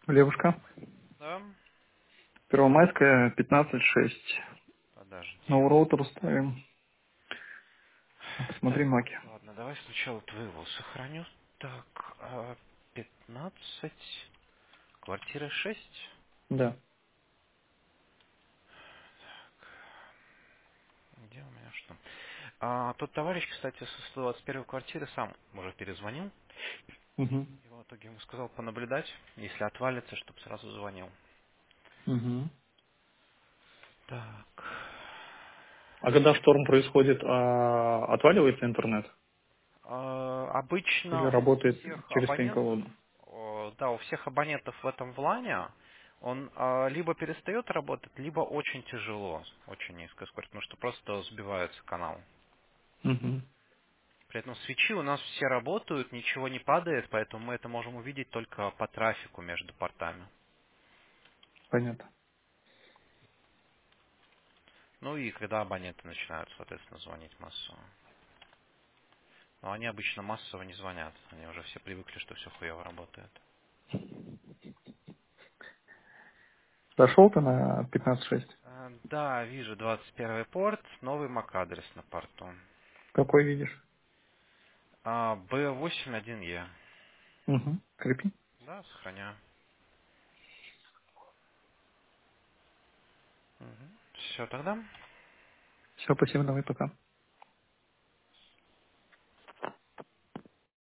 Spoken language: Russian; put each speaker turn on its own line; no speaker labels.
Левушка.
Да?
Первомайская, 15-6.
Подожди.
Новый роутер ставим. Посмотри
Так,
маки.
ладно, давай сначала твоего сохраню. Так, 15, квартира 6.
Да.
Где у меня что? Тот товарищ, кстати, со 121 квартиры сам уже перезвонил.
Угу.
Его в итоге ему сказал понаблюдать, если отвалится, чтобы сразу звонил.
Угу.
Так.
А когда шторм происходит, отваливается интернет? Или
Обычно у
работает
всех
через
абонентов,
пень-колоду?
да, у всех абонентов в этом влане он либо перестает работать, либо очень тяжело, очень низкая скорость, потому что просто сбивается канал.
Угу.
При этом свечи у нас все работают, ничего не падает, поэтому мы это можем увидеть только по трафику между портами.
Понятно.
Ну и когда абоненты начинают, соответственно, звонить массово. Но они обычно массово не звонят, они уже все привыкли, что все хуево работает.
Зашел ты на 15-6?
Да, вижу 21 порт, новый MAC-адрес на порту.
Какой видишь?
B81E.
Угу. Крепи.
Да, сохраняю. Все тогда.
Все, спасибо, давай, пока.